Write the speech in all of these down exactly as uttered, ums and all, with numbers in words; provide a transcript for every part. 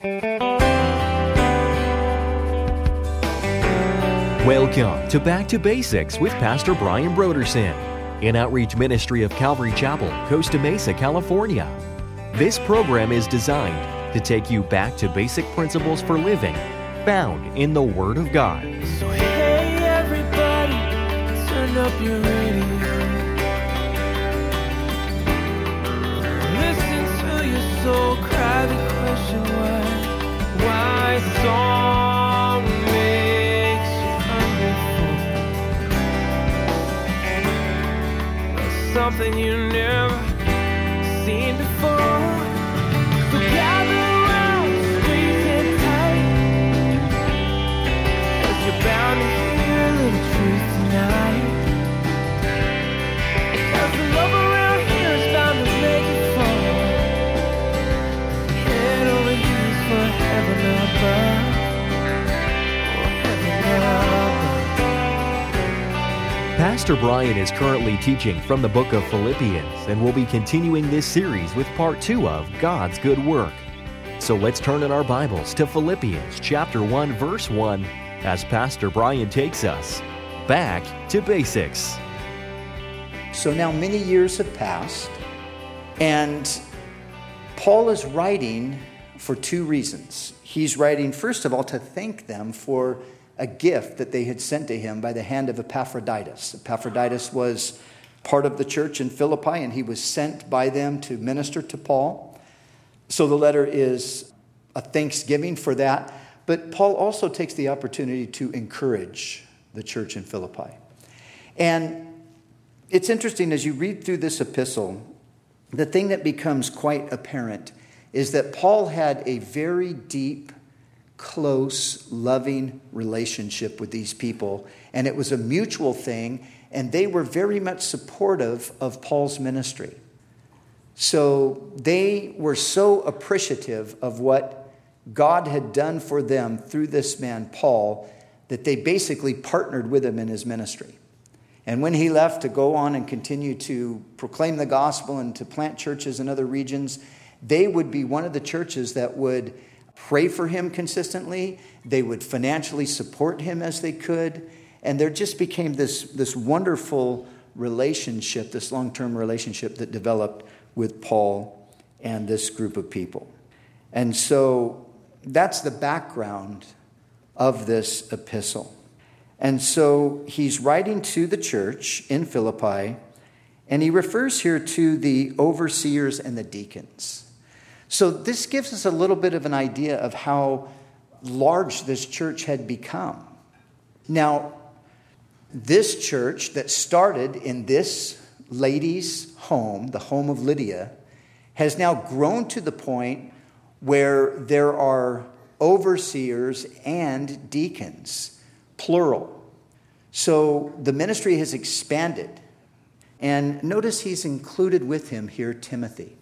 Welcome to Back to Basics with Pastor Brian Brodersen, an outreach ministry of Calvary Chapel, Costa Mesa, California. This program is designed to take you back to basic principles for living found in the Word of God. So hey everybody, turn up your radio. Listen to your soul cry the question why. Why song makes you hungry for something you never seen before. So gather around, squeeze it tight, 'cause you're bound to hear a little truth tonight. 'Cause the love around here is bound to make you fall. Head over heels for heaven above. Oh, heaven above. Pastor Brian is currently teaching from the book of Philippians and will be continuing this series with part two of God's Good Work. So let's turn in our Bibles to Philippians chapter one, verse one, as Pastor Brian takes us back to basics. So now many years have passed, and Paul is writing for two reasons. He's writing, first of all, to thank them for a gift that they had sent to him by the hand of Epaphroditus. Epaphroditus was part of the church in Philippi, and he was sent by them to minister to Paul. So the letter is a thanksgiving for that. But Paul also takes the opportunity to encourage the church in Philippi. And it's interesting, as you read through this epistle, the thing that becomes quite apparent is that Paul had a very deep, close, loving relationship with these people, and it was a mutual thing, and they were very much supportive of Paul's ministry. So they were so appreciative of what God had done for them through this man, Paul, that they basically partnered with him in his ministry. And when he left to go on and continue to proclaim the gospel and to plant churches in other regions, they would be one of the churches that would pray for him consistently. They would financially support him as they could. And there just became this, this wonderful relationship, this long-term relationship that developed with Paul and this group of people. And so that's the background of this epistle. And so he's writing to the church in Philippi, and he refers here to the overseers and the deacons. So this gives us a little bit of an idea of how large this church had become. Now, this church that started in this lady's home, the home of Lydia, has now grown to the point where there are overseers and deacons, plural. So the ministry has expanded. And notice he's included with him here Timothy.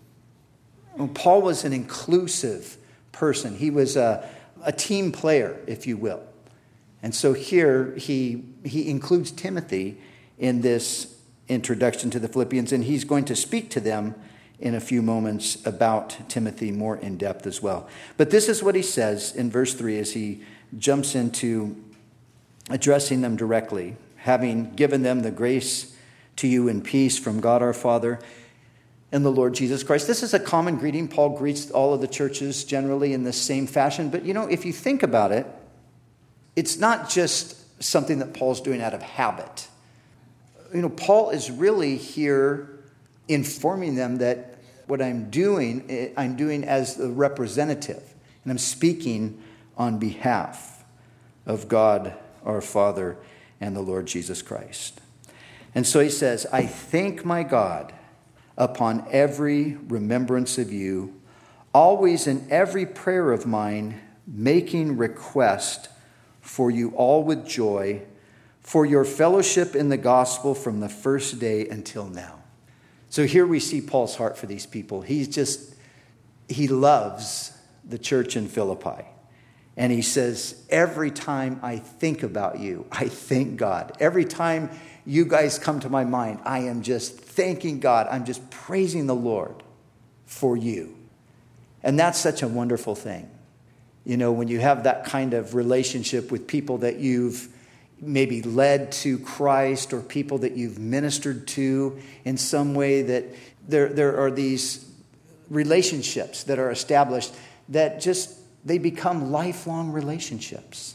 Paul was an inclusive person. He was a, a team player, if you will. And so here he, he includes Timothy in this introduction to the Philippians, and he's going to speak to them in a few moments about Timothy more in depth as well. But this is what he says in verse three as he jumps into addressing them directly, having given them the grace to you in peace from God our Father and the Lord Jesus Christ. This is a common greeting. Paul greets all of the churches generally in the same fashion. But, you know, if you think about it, it's not just something that Paul's doing out of habit. You know, Paul is really here informing them that what I'm doing, I'm doing as the representative. And I'm speaking on behalf of God, our Father, and the Lord Jesus Christ. And so he says, I thank my God upon every remembrance of you, always in every prayer of mine, making request for you all with joy, for your fellowship in the gospel from the first day until now. So here we see Paul's heart for these people. He's just, he loves the church in Philippi. And he says, every time I think about you, I thank God. Every time you guys come to my mind, I am just thanking God. I'm just praising the Lord for you. And that's such a wonderful thing. You know, when you have that kind of relationship with people that you've maybe led to Christ or people that you've ministered to in some way, that there, there are these relationships that are established that just, they become lifelong relationships.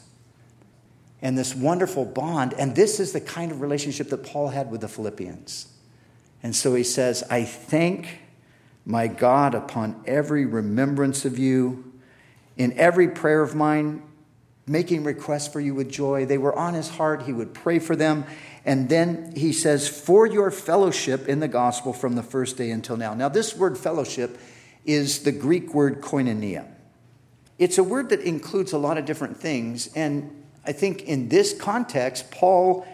And this wonderful bond. And this is the kind of relationship that Paul had with the Philippians. And so he says, I thank my God upon every remembrance of you, in every prayer of mine, making requests for you with joy. They were on his heart. He would pray for them. And then he says, for your fellowship in the gospel from the first day until now. Now, this word fellowship is the Greek word koinonia. It's a word that includes a lot of different things. And I think in this context, Paul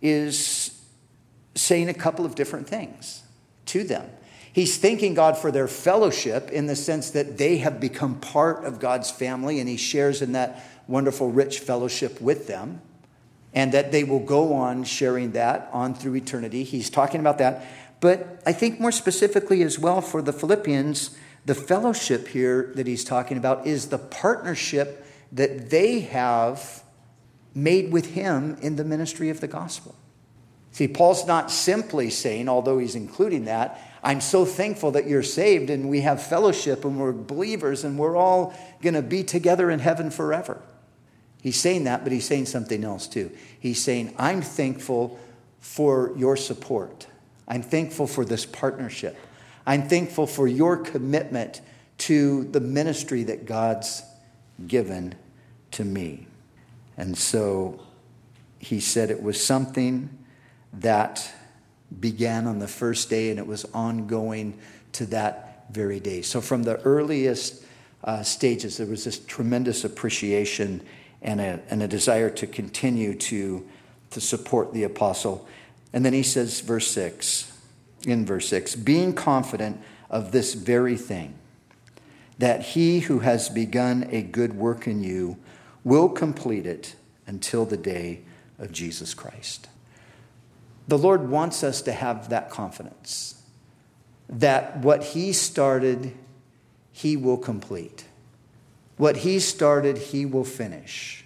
is saying a couple of different things to them. He's thanking God for their fellowship in the sense that they have become part of God's family, and he shares in that wonderful, rich fellowship with them, and that they will go on sharing that on through eternity. He's talking about that. But I think more specifically as well for the Philippians, the fellowship here that he's talking about is the partnership that they have made with him in the ministry of the gospel. See, Paul's not simply saying, although he's including that, I'm so thankful that you're saved and we have fellowship and we're believers and we're all going to be together in heaven forever. He's saying that, but he's saying something else too. He's saying, I'm thankful for your support. I'm thankful for this partnership. I'm thankful for your commitment to the ministry that God's given to me. And so he said it was something that began on the first day and it was ongoing to that very day. So from the earliest uh, stages, there was this tremendous appreciation and a, and a desire to continue to, to support the apostle. And then he says, verse six, in verse six, being confident of this very thing, that he who has begun a good work in you will complete it until the day of Jesus Christ. The Lord wants us to have that confidence that what he started, he will complete. What he started, he will finish.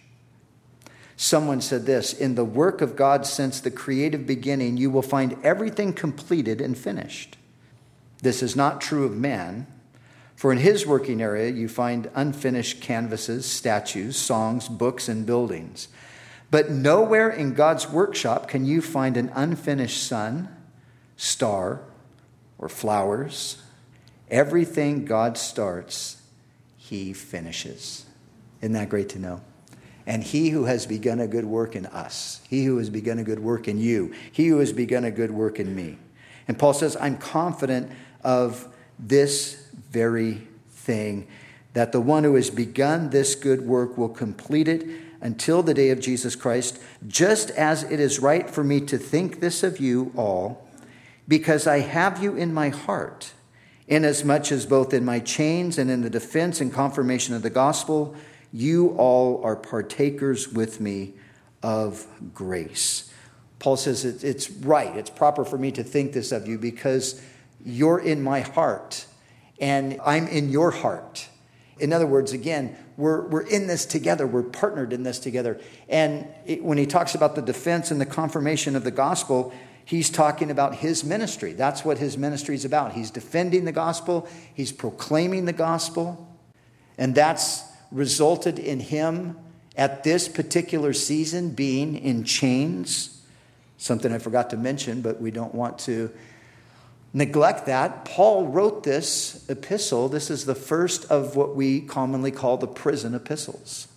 Someone said this, in the work of God since the creative beginning, you will find everything completed and finished. This is not true of man, for in his working area you find unfinished canvases, statues, songs, books, and buildings. But nowhere in God's workshop can you find an unfinished sun, star, or flowers. Everything God starts, he finishes. Isn't that great to know? And he who has begun a good work in us, he who has begun a good work in you, he who has begun a good work in me. And Paul says, I'm confident of this very thing, that the one who has begun this good work will complete it until the day of Jesus Christ, just as it is right for me to think this of you all, because I have you in my heart, inasmuch as both in my chains and in the defense and confirmation of the gospel, you all are partakers with me of grace. Paul says it's right, it's proper for me to think this of you because you're in my heart and I'm in your heart. In other words, again, we're we're in this together. We're partnered in this together. And it, when he talks about the defense and the confirmation of the gospel, he's talking about his ministry. That's what his ministry is about. He's defending the gospel. He's proclaiming the gospel. And that's resulted in him at this particular season being in chains. Something I forgot to mention, but we don't want to neglect that. Paul wrote this epistle. This is the first of what we commonly call the prison epistles.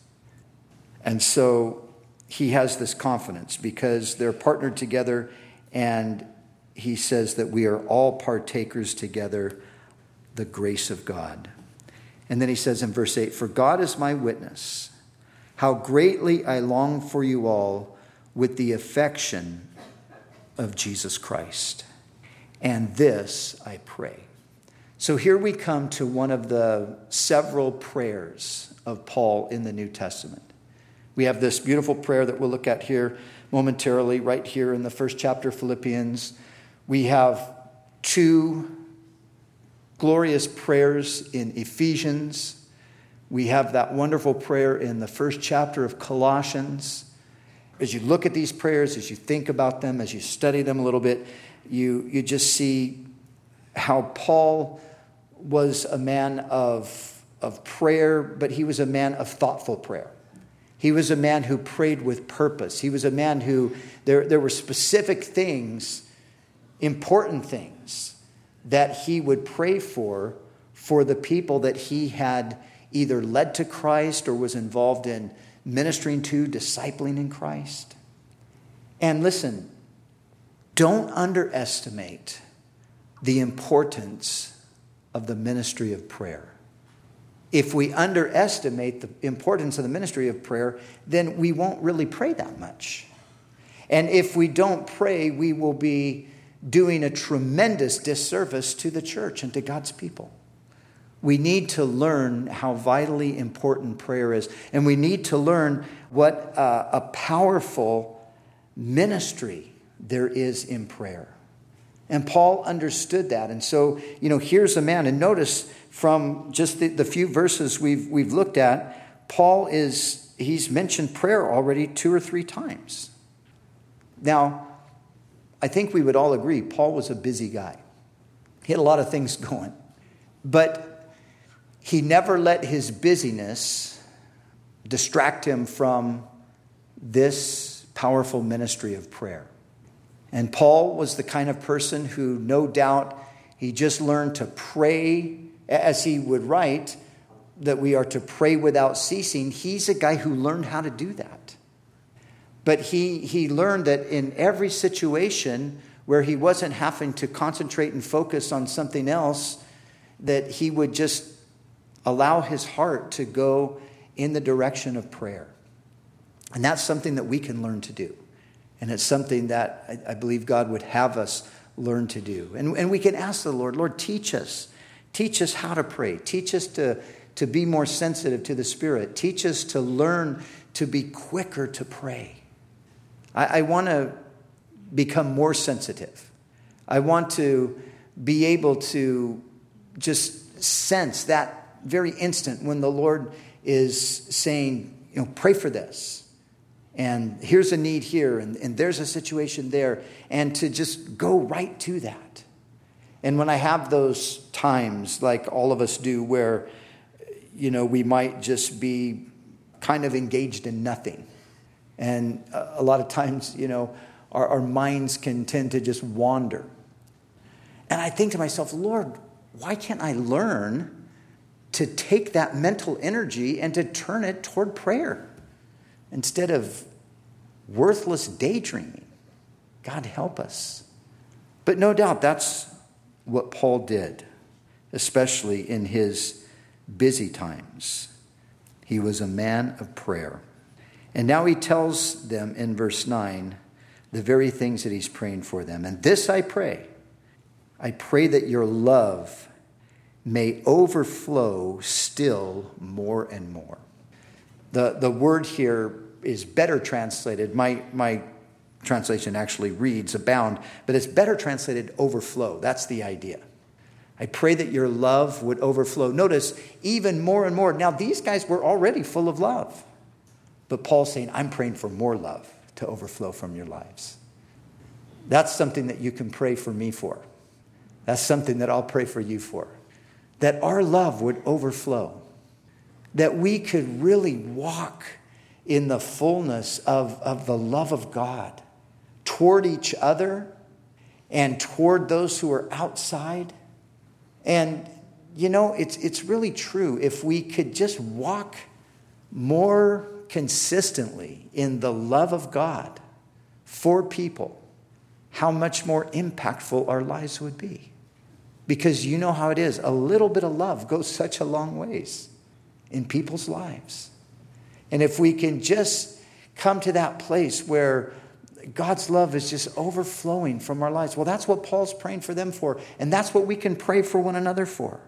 And so he has this confidence because they're partnered together, and he says that we are all partakers together the grace of God. And then he says in verse eight, for God is my witness, how greatly I long for you all with the affection of Jesus Christ. And this I pray. So here we come to one of the several prayers of Paul in the New Testament. We have this beautiful prayer that we'll look at here momentarily, right here in the first chapter of Philippians. We have two glorious prayers in Ephesians. We have that wonderful prayer in the first chapter of Colossians. As you look at these prayers, as you think about them, as you study them a little bit, you, you just see how Paul was a man of, of prayer, but he was a man of thoughtful prayer. He was a man who prayed with purpose. He was a man who, there, there were specific things, important things, that he would pray for, for the people that he had either led to Christ or was involved in ministering to, discipling in Christ. And listen, don't underestimate the importance of the ministry of prayer. If we underestimate the importance of the ministry of prayer, then we won't really pray that much. And if we don't pray, we will be doing a tremendous disservice to the church and to God's people. We need to learn how vitally important prayer is. And we need to learn what uh, a powerful ministry there is in prayer. And Paul understood that. And so, you know, here's a man. And notice from just the, the few verses we've we've looked at, Paul is, he's mentioned prayer already two or three times. Now, I think we would all agree, Paul was a busy guy. He had a lot of things going. But he never let his busyness distract him from this powerful ministry of prayer. And Paul was the kind of person who, no doubt, he just learned to pray, as he would write, that we are to pray without ceasing. He's a guy who learned how to do that. But he, he learned that in every situation where he wasn't having to concentrate and focus on something else, that he would just allow his heart to go in the direction of prayer. And that's something that we can learn to do. And it's something that I, I believe God would have us learn to do. And, and we can ask the Lord, Lord, teach us. Teach us how to pray. Teach us to, to be more sensitive to the Spirit. Teach us to learn to be quicker to pray. I, I want to become more sensitive. I want to be able to just sense that very instant when the Lord is saying, you know, pray for this. And here's a need here, and, and there's a situation there. And to just go right to that. And when I have those times, like all of us do, where, you know, we might just be kind of engaged in nothing. And a lot of times, you know, our, our minds can tend to just wander. And I think to myself, Lord, why can't I learn to take that mental energy and to turn it toward prayer instead of worthless daydreaming? God help us. But no doubt that's what Paul did, especially in his busy times. He was a man of prayer. And now he tells them in verse nine the very things that he's praying for them. And this I pray. I pray that your love may overflow still more and more. The, the word here is better translated. My, my translation actually reads abound, but it's better translated overflow. That's the idea. I pray that your love would overflow. Notice, even more and more. Now, these guys were already full of love. But Paul's saying, I'm praying for more love to overflow from your lives. That's something that you can pray for me for. That's something that I'll pray for you for. That our love would overflow. That we could really walk in the fullness of, of the love of God toward each other and toward those who are outside. And, you know, it's it's really true. If we could just walk more consistently in the love of God for people, how much more impactful our lives would be. Because you know how it is. A little bit of love goes such a long ways in people's lives. And if we can just come to that place where God's love is just overflowing from our lives, well, that's what Paul's praying for them for. And that's what we can pray for one another for.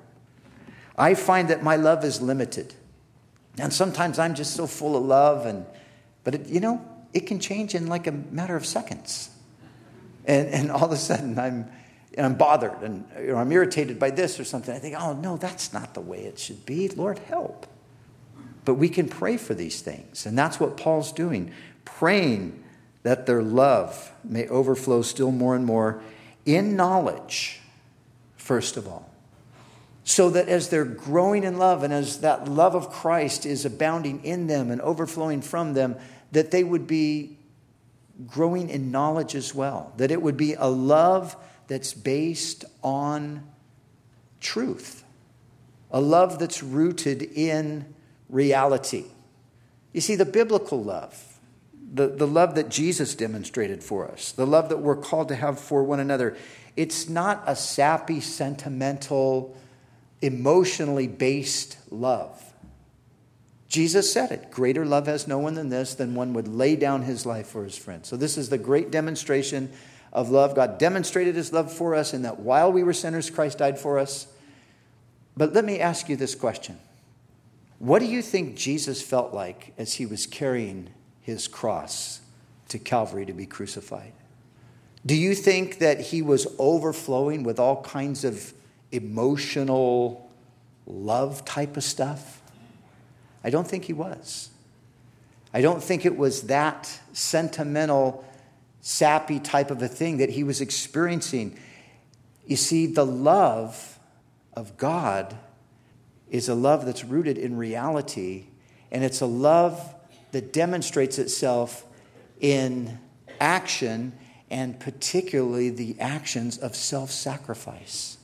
I find that my love is limited. And sometimes I'm just so full of love. and But, it, you know, it can change in like a matter of seconds. And, and all of a sudden I'm... And I'm bothered and or I'm irritated by this or something. I think, oh, no, that's not the way it should be. Lord, help. But we can pray for these things. And that's what Paul's doing. Praying that their love may overflow still more and more in knowledge, first of all. So that as they're growing in love and as that love of Christ is abounding in them and overflowing from them, that they would be growing in knowledge as well. That it would be a love that's based on truth. A love that's rooted in reality. You see, the biblical love, the, the love that Jesus demonstrated for us, the love that we're called to have for one another, it's not a sappy, sentimental, emotionally based love. Jesus said it, greater love has no one than this, than one would lay down his life for his friends. So this is the great demonstration of love. God demonstrated his love for us in that while we were sinners, Christ died for us. But let me ask you this question. What do you think Jesus felt like as he was carrying his cross to Calvary to be crucified? Do you think that he was overflowing with all kinds of emotional love type of stuff? I don't think he was. I don't think it was that sentimental, sappy type of a thing that he was experiencing. You see, the love of God is a love that's rooted in reality, and it's a love that demonstrates itself in action, and particularly the actions of self-sacrifice.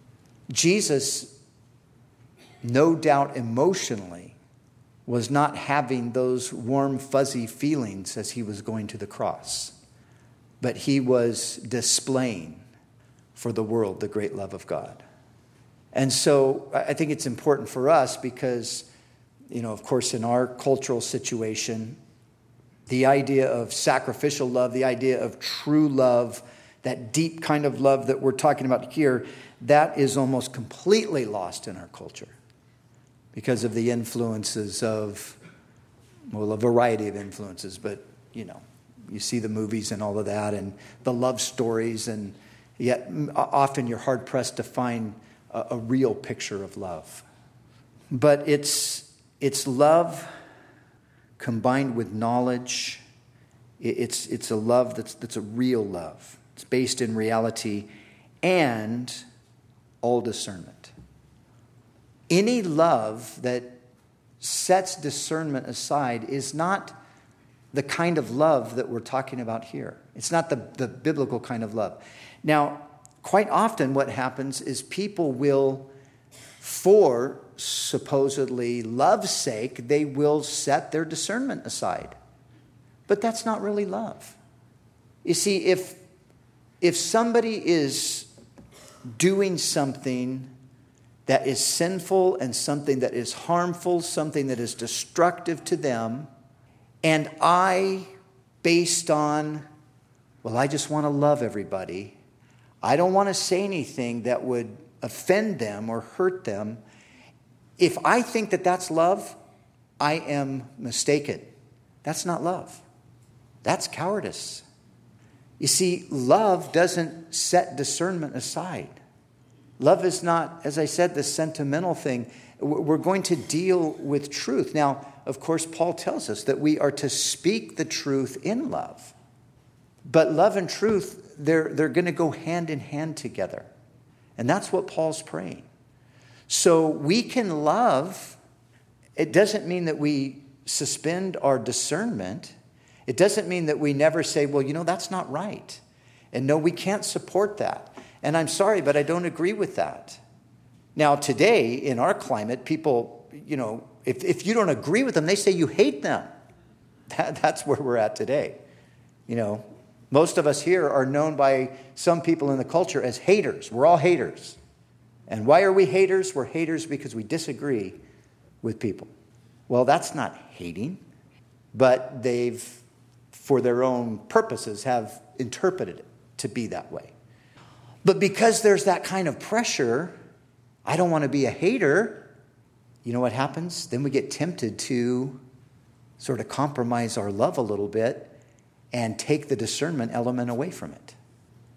Jesus, no doubt emotionally, was not having those warm, fuzzy feelings as he was going to the cross, but he was displaying for the world the great love of God. And so I think it's important for us because, you know, of course, in our cultural situation, the idea of sacrificial love, the idea of true love, that deep kind of love that we're talking about here, that is almost completely lost in our culture because of the influences of, well, a variety of influences. But, you know, you see the movies and all of that and the love stories, and yet often you're hard-pressed to find a, a real picture of love. But it's it's love combined with knowledge. It's it's a love that's that's a real love. It's based in reality and all discernment. Any love that sets discernment aside is not the kind of love that we're talking about here. It's not the, the biblical kind of love. Now, quite often what happens is people will, for supposedly love's sake, they will set their discernment aside. But that's not really love. You see, if if somebody is doing something that is sinful and something that is harmful, something that is destructive to them, and I, based on, well, I just want to love everybody, I don't want to say anything that would offend them or hurt them. If I think that that's love, I am mistaken. That's not love. That's cowardice. You see, love doesn't set discernment aside. Love is not, as I said, the sentimental thing. We're going to deal with truth. Now, of course, Paul tells us that we are to speak the truth in love. But love and truth, they're, they're going to go hand in hand together. And that's what Paul's praying. So we can love. It doesn't mean that we suspend our discernment. It doesn't mean that we never say, well, you know, that's not right. And no, we can't support that. And I'm sorry, but I don't agree with that. Now, today, in our climate, people, you know, if, if you don't agree with them, they say you hate them. That, that's where we're at today. You know, most of us here are known by some people in the culture as haters. We're all haters. And why are we haters? We're haters because we disagree with people. Well, that's not hating, but they've, for their own purposes, have interpreted it to be that way. But because there's that kind of pressure, I don't want to be a hater, you know what happens? Then we get tempted to sort of compromise our love a little bit and take the discernment element away from it.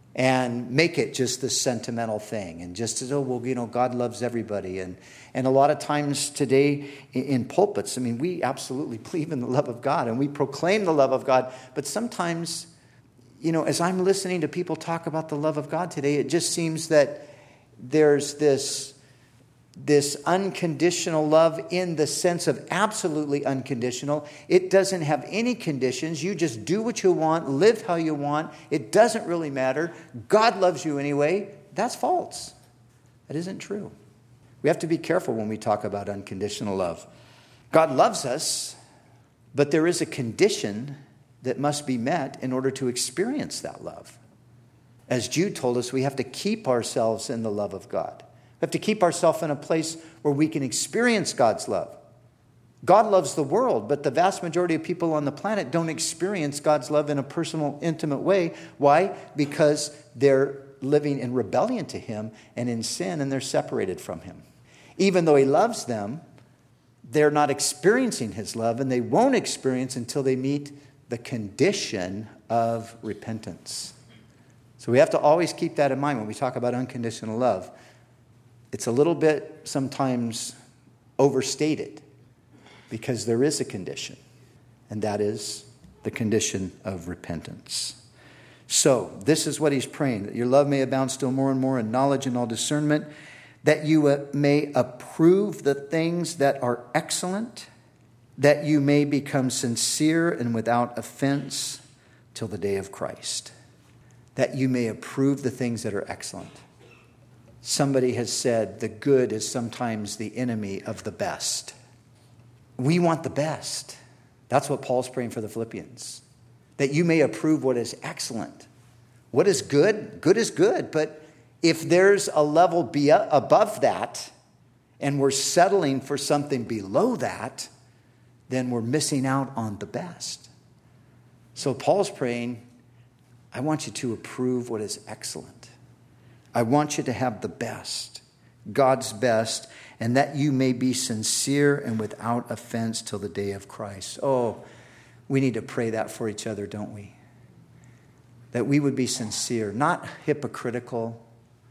and make it just this sentimental thing. And just as, oh, well, you know, God loves everybody. And, and a lot of times today in, in pulpits, I mean, we absolutely believe in the love of God and we proclaim the love of God. But sometimes, you know, as I'm listening to people talk about the love of God today, it just seems that there's this, this unconditional love in the sense of absolutely unconditional. It doesn't have any conditions. You just do what you want, live how you want. It doesn't really matter. God loves you anyway. That's false. That isn't true. We have to be careful when we talk about unconditional love. God loves us, but there is a condition that must be met in order to experience that love. As Jude told us, we have to keep ourselves in the love of God. We have to keep ourselves in a place where we can experience God's love. God loves the world, but the vast majority of people on the planet don't experience God's love in a personal, intimate way. Why? Because they're living in rebellion to Him and in sin, and they're separated from Him. Even though He loves them, they're not experiencing His love, and they won't experience until they meet the condition of repentance. So we have to always keep that in mind when we talk about unconditional love. It's a little bit sometimes overstated because there is a condition, and that is the condition of repentance. So this is what he's praying, that your love may abound still more and more in knowledge and all discernment, that you may approve the things that are excellent, that you may become sincere and without offense till the day of Christ. That you may approve the things that are excellent. Somebody has said the good is sometimes the enemy of the best. We want the best. That's what Paul's praying for the Philippians. That you may approve what is excellent. What is good? Good is good. But if there's a level be above that, and we're settling for something below that, then we're missing out on the best. So Paul's praying, I want you to approve what is excellent. I want you to have the best, God's best, and that you may be sincere and without offense till the day of Christ. Oh, we need to pray that for each other, don't we? That we would be sincere, not hypocritical,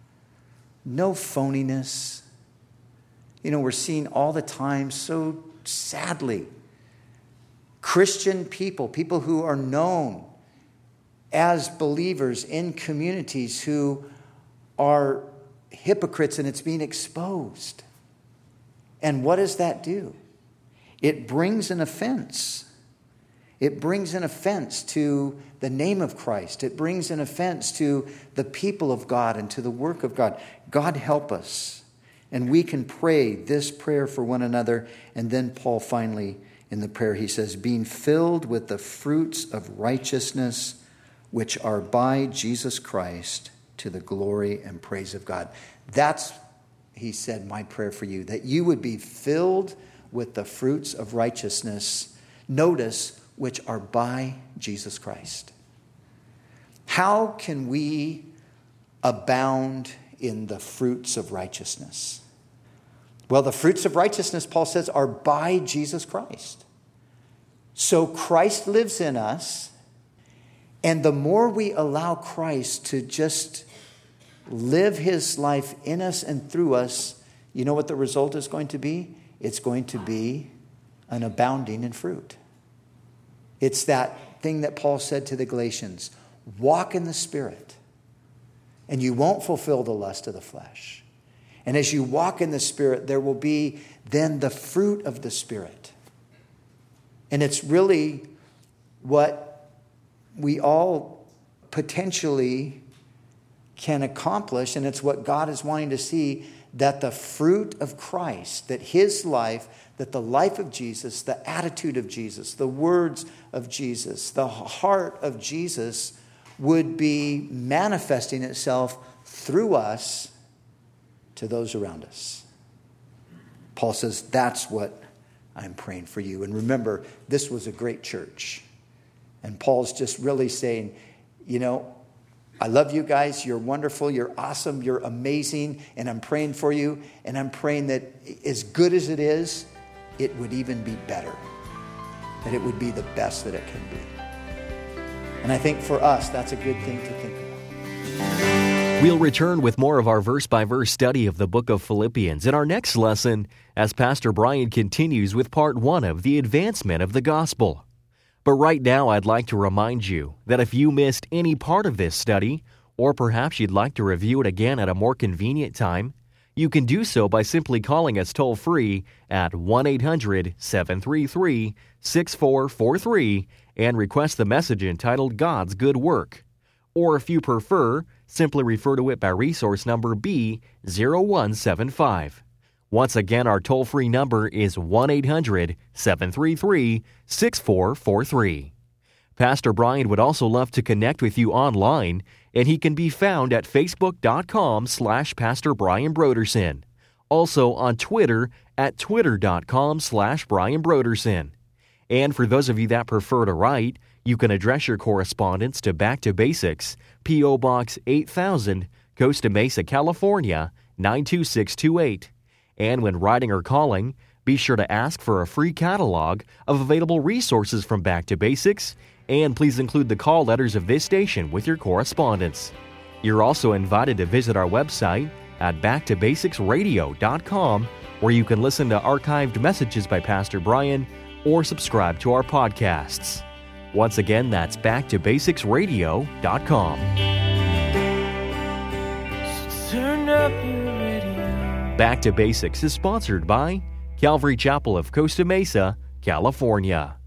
no phoniness. You know, we're seeing all the time, so sadly, Christian people, people who are known as believers in communities who are hypocrites, and it's being exposed. And what does that do? It brings an offense. It brings an offense to the name of Christ. It brings an offense to the people of God and to the work of God. God help us. And we can pray this prayer for one another. And then Paul finally, in the prayer, he says, being filled with the fruits of righteousness, which are by Jesus Christ, to the glory and praise of God. That's, he said, my prayer for you, that you would be filled with the fruits of righteousness, notice, which are by Jesus Christ. How can we abound in the fruits of righteousness? Well, the fruits of righteousness, Paul says, are by Jesus Christ. So Christ lives in us, and the more we allow Christ to just live his life in us and through us, you know what the result is going to be? It's going to be an abounding in fruit. It's that thing that Paul said to the Galatians, walk in the Spirit, and you won't fulfill the lust of the flesh. And as you walk in the Spirit, there will be then the fruit of the Spirit. And it's really what we all potentially can accomplish, and it's what God is wanting to see, that the fruit of Christ, that his life, that the life of Jesus, the attitude of Jesus, the words of Jesus, the heart of Jesus would be manifesting itself through us to those around us. Paul says, that's what I'm praying for you. And remember, this was a great church. And Paul's just really saying, you know, I love you guys. You're wonderful. You're awesome. You're amazing. And I'm praying for you. And I'm praying that as good as it is, it would even be better. That it would be the best that it can be. And I think for us, that's a good thing to think about. We'll return with more of our verse-by-verse study of the book of Philippians in our next lesson as Pastor Brian continues with part one of the advancement of the gospel. But right now, I'd like to remind you that if you missed any part of this study, or perhaps you'd like to review it again at a more convenient time, you can do so by simply calling us toll-free at one eight hundred seven three three six four four three and request the message entitled God's Good Work. Or if you prefer, simply refer to it by resource number B zero one seven five. Once again, our toll-free number is one eight hundred seven three three six four four three. Pastor Brian would also love to connect with you online, and he can be found at facebook.com slash Pastor Brian Broderson. Also on Twitter at twitter.com slash Brian Broderson. And for those of you that prefer to write, you can address your correspondence to Back to Basics, P O. Box eight thousand, Costa Mesa, California, nine two six two eight. And when writing or calling, be sure to ask for a free catalog of available resources from Back to Basics, and please include the call letters of this station with your correspondence. You're also invited to visit our website at back to basics radio dot com, where you can listen to archived messages by Pastor Brian or subscribe to our podcasts. Once again, that's back to basics radio dot com. So turn up your radio. Back to Basics is sponsored by Calvary Chapel of Costa Mesa, California.